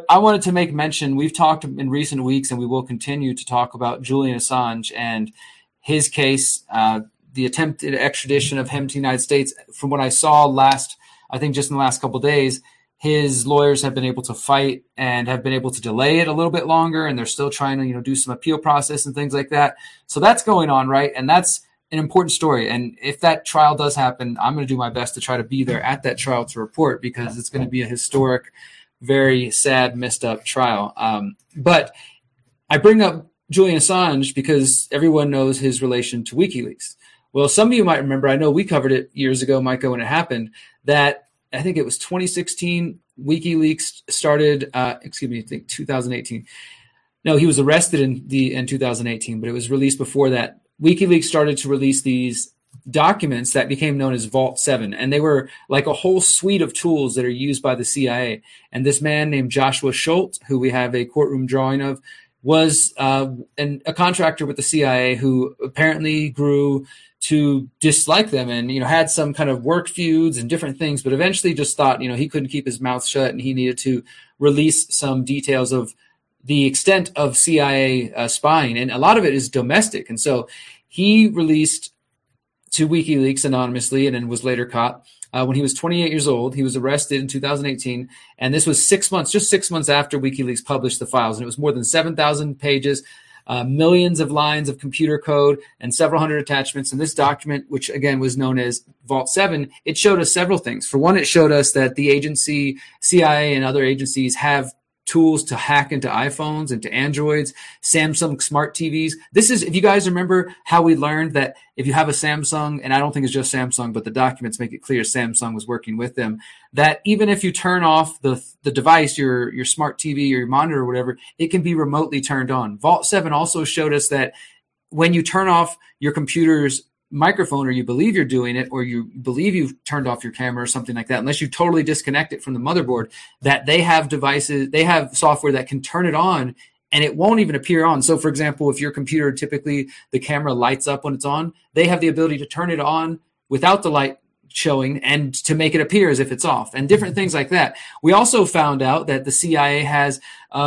I wanted to make mention, we've talked in recent weeks and we will continue to talk about Julian Assange and his case, the attempted extradition of him to the United States. From what I saw just in the last couple of days, his lawyers have been able to fight and have been able to delay it a little bit longer, and they're still trying to, do some appeal process and things like that. So that's going on, right? And that's an important story. And if that trial does happen, I'm going to do my best to try to be there at that trial to report, because it's going to be a historic, very sad, messed up trial. But I bring up Julian Assange because everyone knows his relation to WikiLeaks. Well, some of you might remember, I know we covered it years ago, Micah, when it happened, that I think it was 2016, WikiLeaks started, I think 2018. No, he was arrested in 2018, but it was released before that. WikiLeaks started to release these documents that became known as Vault 7, and they were like a whole suite of tools that are used by the CIA. And this man named Joshua Schultz, who we have a courtroom drawing of, was a contractor with the CIA who apparently grew to dislike them and, had some kind of work feuds and different things, but eventually just thought, he couldn't keep his mouth shut and he needed to release some details of the extent of CIA spying. And a lot of it is domestic. And so he released to WikiLeaks anonymously and then was later caught. When he was 28 years old, he was arrested in 2018. And this was 6 months, just 6 months after WikiLeaks published the files. And it was more than 7,000 pages, millions of lines of computer code, and several hundred attachments. And this document, which again was known as Vault 7, it showed us several things. For one, it showed us that the agency, CIA and other agencies, have tools to hack into iPhones, into Androids, Samsung smart TVs. This is, if you guys remember how we learned that if you have a Samsung, and I don't think it's just Samsung, but the documents make it clear Samsung was working with them, that even if you turn off the device, your smart TV or your monitor or whatever, it can be remotely turned on. Vault 7 also showed us that when you turn off your computer's microphone, or you believe you're doing it, or you believe you've turned off your camera or something like that, unless you totally disconnect it from the motherboard, that they have devices, they have software that can turn it on and it won't even appear on. So for example, if your computer, typically the camera lights up when it's on, they have the ability to turn it on without the light showing and to make it appear as if it's off, and different things like that. We also found out that the CIA has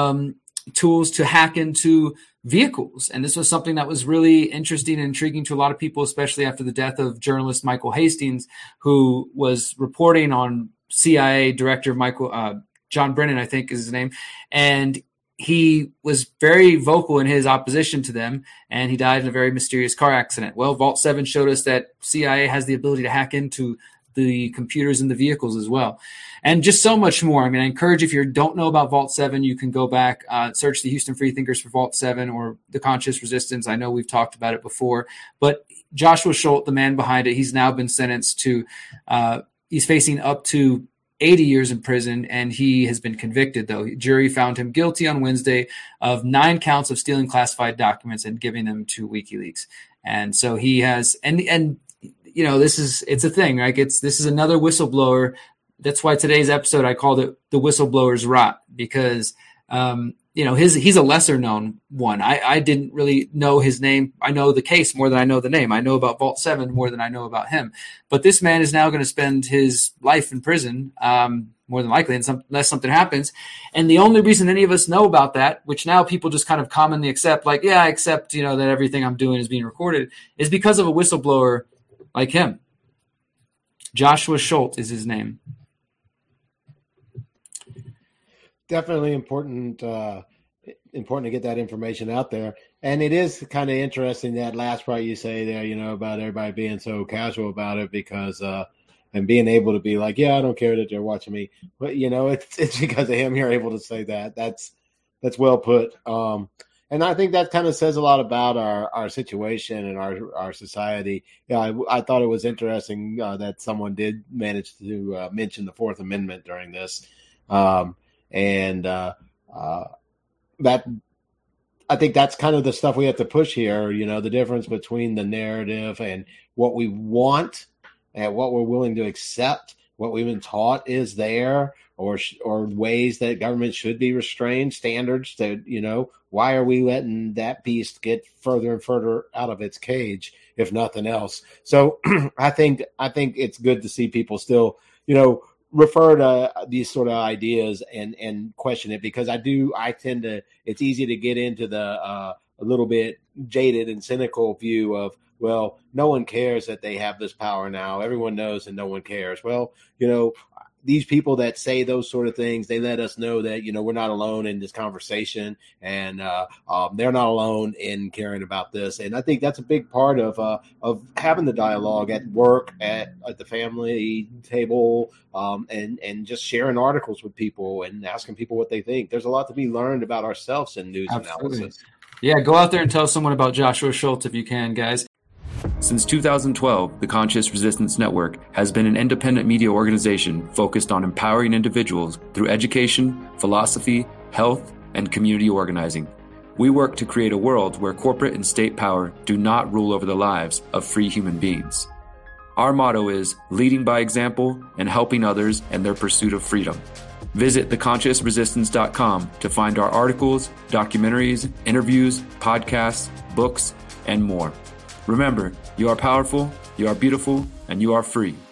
tools to hack into vehicles. And this was something that was really interesting and intriguing to a lot of people, especially after the death of journalist Michael Hastings, who was reporting on CIA Director John Brennan, I think is his name. And he was very vocal in his opposition to them, and he died in a very mysterious car accident. Well, Vault 7 showed us that CIA has the ability to hack into the computers in the vehicles as well. And just so much more. I mean, I encourage, if you don't know about Vault 7, you can go back, search the Houston Freethinkers for Vault 7 or the Conscious Resistance. I know we've talked about it before, but Joshua Schultz, the man behind it, he's now been sentenced to, he's facing up to 80 years in prison, and he has been convicted, though. Jury found him guilty on Wednesday of 9 counts of stealing classified documents and giving them to WikiLeaks. And so he has, and it's a thing, right? This is another whistleblower. That's why today's episode, I called it The Whistleblower's Rot, because, he's a lesser known one. I didn't really know his name. I know the case more than I know the name. I know about Vault 7 more than I know about him. But this man is now going to spend his life in prison, more than likely, unless something happens. And the only reason any of us know about that, which now people just kind of commonly accept, like, yeah, I accept, that everything I'm doing is being recorded, is because of a whistleblower like him. Joshua Schultz is his name. Definitely important to get that information out there. And it is kind of interesting, that last part you say there, about everybody being so casual about it, because and being able to be like, yeah, I don't care that they're watching me. But, it's because of him you're able to say that. That's well put. And I think that kind of says a lot about our situation and our society. Yeah, I thought it was interesting that someone did manage to mention the Fourth Amendment during this. That I think that's kind of the stuff we have to push here, the difference between the narrative and what we want and what we're willing to accept, what we've been taught is there, or ways that government should be restrained, standards that, why are we letting that beast get further and further out of its cage, if nothing else? So I think it's good to see people still, refer to these sort of ideas and question it, because it's easy to get into the a little bit jaded and cynical view of, well, no one cares that they have this power now. Everyone knows and no one cares. Well, these people that say those sort of things, they let us know that, we're not alone in this conversation, and they're not alone in caring about this. And I think that's a big part of having the dialogue at work, at the family table, and just sharing articles with people and asking people what they think. There's a lot to be learned about ourselves in news analysis. Yeah, go out there and tell someone about Joshua Schultz if you can, guys. Since 2012, the Conscious Resistance Network has been an independent media organization focused on empowering individuals through education, philosophy, health, and community organizing. We work to create a world where corporate and state power do not rule over the lives of free human beings. Our motto is leading by example and helping others in their pursuit of freedom. Visit theconsciousresistance.com to find our articles, documentaries, interviews, podcasts, books, and more. Remember, you are powerful, you are beautiful, and you are free.